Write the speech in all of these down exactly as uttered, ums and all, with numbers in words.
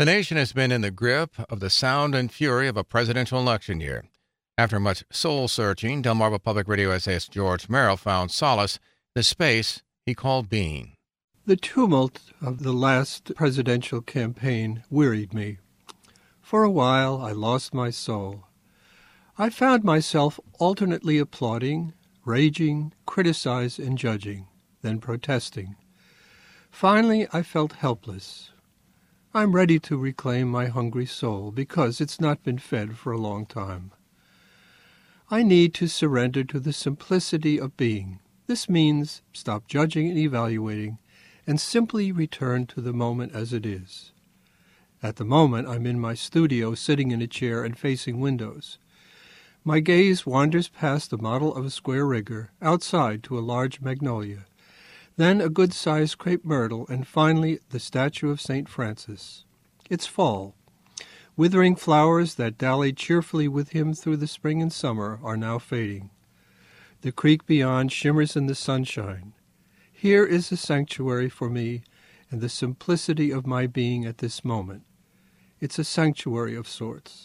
The nation has been in the grip of the sound and fury of a presidential election year. After much soul-searching, Delmarva Public Radio essayist George Merrill found solace in the space he called being. The tumult of the last presidential campaign wearied me. For a while I lost my soul. I found myself alternately applauding, raging, criticizing, and judging, then protesting. Finally, I felt helpless. I'm ready to reclaim my hungry soul because it's not been fed for a long time. I need to surrender to the simplicity of being. This means stop judging and evaluating and simply return to the moment as it is. At the moment, I'm in my studio sitting in a chair and facing windows. My gaze wanders past the model of a square rigger, outside to a large magnolia, then a good-sized crepe myrtle, and finally the statue of Saint Francis. It's fall. Withering flowers that dallied cheerfully with him through the spring and summer are now fading. The creek beyond shimmers in the sunshine. Here is a sanctuary for me and the simplicity of my being at this moment. It's a sanctuary of sorts.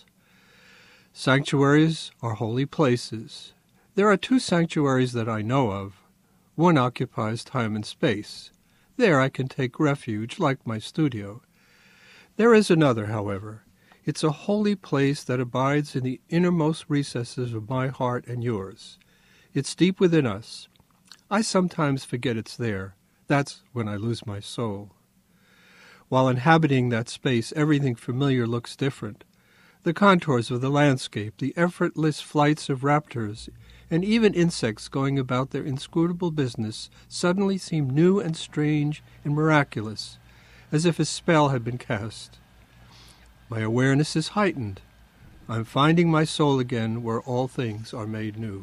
Sanctuaries are holy places. There are two sanctuaries that I know of. One occupies time and space. There I can take refuge, like my studio. There is another, however. It's a holy place that abides in the innermost recesses of my heart and yours. It's deep within us. I sometimes forget it's there. That's when I lose my soul. While inhabiting that space, everything familiar looks different. The contours of the landscape, the effortless flights of raptors, and even insects going about their inscrutable business suddenly seem new and strange and miraculous, as if a spell had been cast. My awareness is heightened. I'm finding my soul again where all things are made new.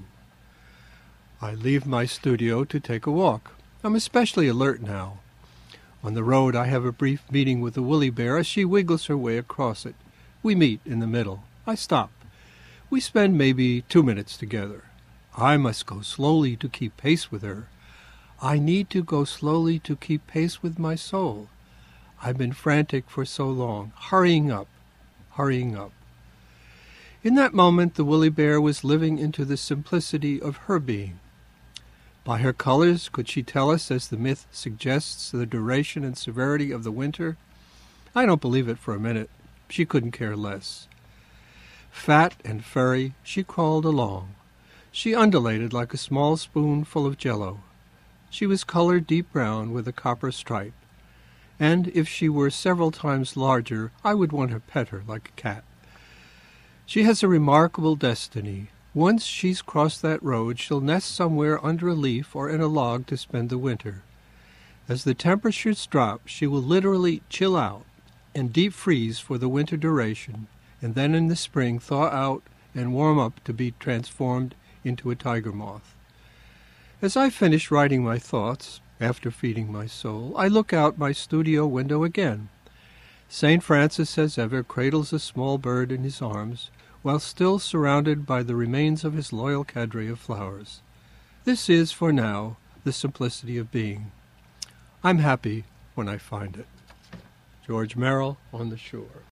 I leave my studio to take a walk. I'm especially alert now. On the road I have a brief meeting with the woolly bear as she wiggles her way across it. We meet in the middle. I stop. We spend maybe two minutes together. I must go slowly to keep pace with her. I need to go slowly to keep pace with my soul. I've been frantic for so long, hurrying up, hurrying up. In that moment, the woolly bear was living into the simplicity of her being. By her colors, could she tell us, as the myth suggests, the duration and severity of the winter? I don't believe it for a minute. She couldn't care less. Fat and furry, she crawled along. She undulated like a small spoon full of jello. She was colored deep brown with a copper stripe. And if she were several times larger, I would want to pet her like a cat. She has a remarkable destiny. Once she's crossed that road, she'll nest somewhere under a leaf or in a log to spend the winter. As the temperatures drop, she will literally chill out and deep freeze for the winter duration, and then in the spring thaw out and warm up to be transformed into a tiger moth. As I finish writing my thoughts, after feeding my soul, I look out my studio window again. Saint Francis, as ever, cradles a small bird in his arms, while still surrounded by the remains of his loyal cadre of flowers. This is, for now, the simplicity of being. I'm happy when I find it. George Merrill, On the Shore.